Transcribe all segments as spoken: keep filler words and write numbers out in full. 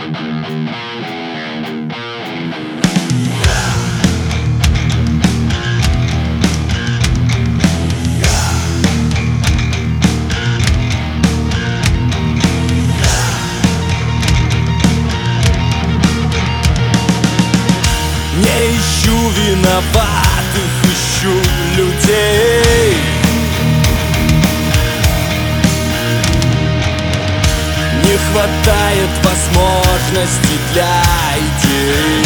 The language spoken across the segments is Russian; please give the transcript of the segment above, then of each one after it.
Не ищу виноватых, ищу людей. Не хватает возможностей для идей.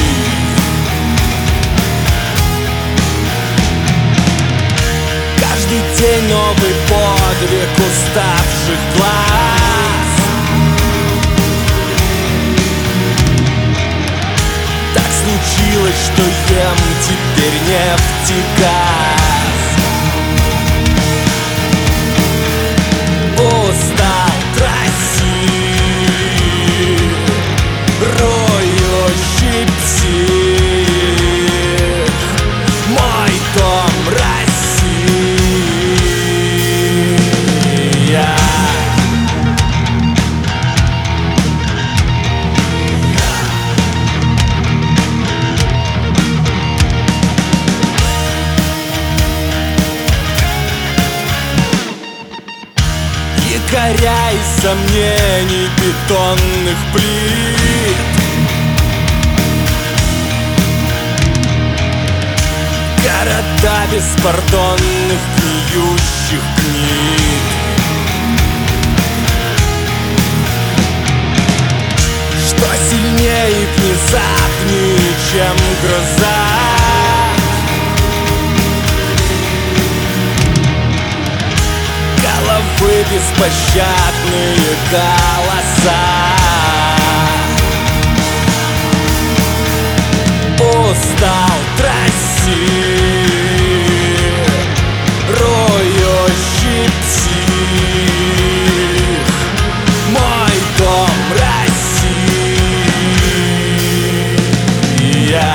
Каждый день новый подвиг уставших глаз. Так случилось, что ем теперь нефтегаз. Устал трясти, рою щипцы. Мой дом Россия. Якоря и сомнений бетонных плит. Города беспардонных гниющих книг. Что сильнее и внезапнее, чем гроза. Головы беспощадные голоса. Устал трясти, рою щипцы. Мой дом Россия.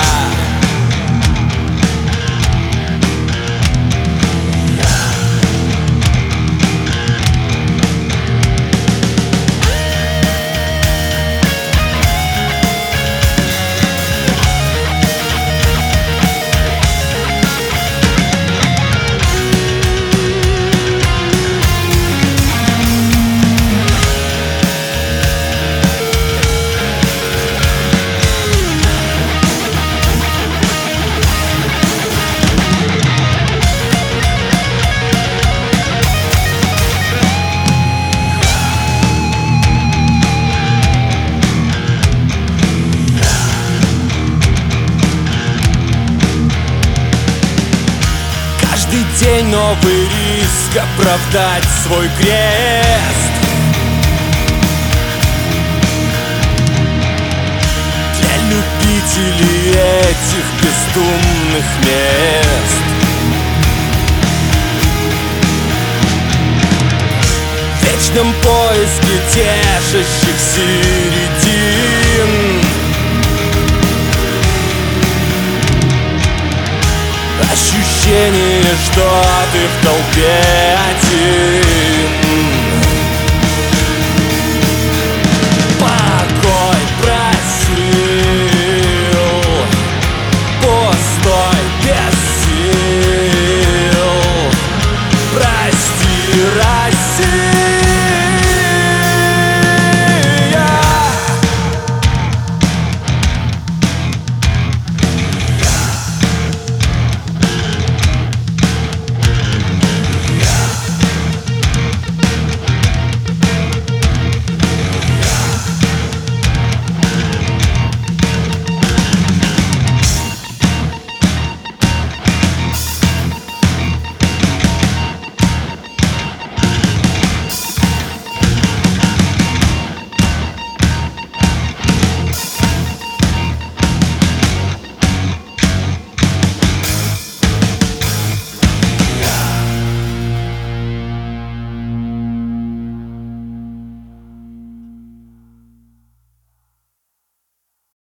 Каждый день новый риск оправдать свой крест. Для любителей этих бездумных мест. В вечном поиске тешащих середин. Ощущение, что ты в толпе один.